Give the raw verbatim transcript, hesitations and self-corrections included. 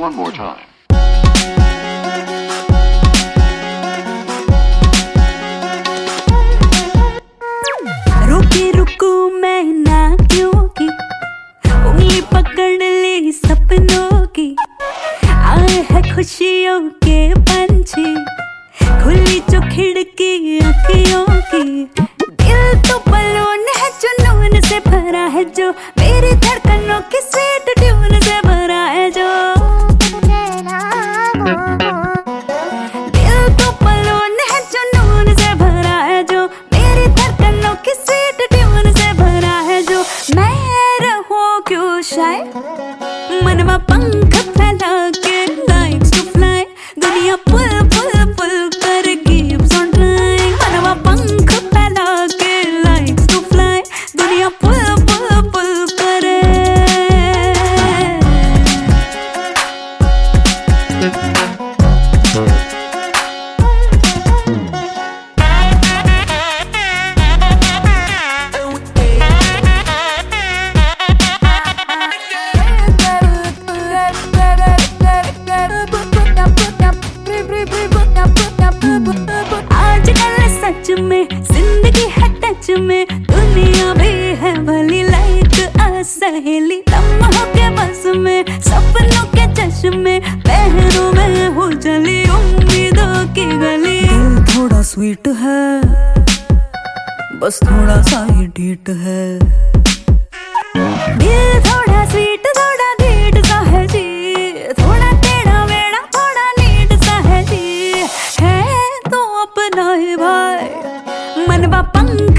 one more time. रुकी रुकू मैं ना क्योंकि उंगली पकड़ ली सपनों की, आए है खुशियों के पंछी, खुली जो खिड़की अखियों की। दिल तो बलून है जुनून से भरा है जो, मेरी धड़कनों की स्वीट ट्यून से भरा है जो। दिल तो बलून है जुनून से भरा है जो, मेरी धड़कनों की स्वीट ट्यून से भरा है जो। मैं रहूं क्यों शायद मनवा पंख फैला के likes to fly, दुनिया पुल पुल पुल कर keeps on trying। मनवा पंख फैला के likes to fly, दुनिया पुल पुल पुल करे। आजकल सच में जिंदगी है टच में, दुनिया भी है भली लाइक आ सहेली। लम्हों के बस में सपनों के चश्मे, पहरों में हो चली उम्मीदों की गली। दिल थोड़ा स्वीट है, बस थोड़ा सा ही डीट है। दिल थोड़ा स्वीट थोड़ा ढीठ सा है जी, थोड़ा टेढ़ा मेढ़ा थोड़ा नीट सा है जी। है तो अपना ही भाई मनवा पंख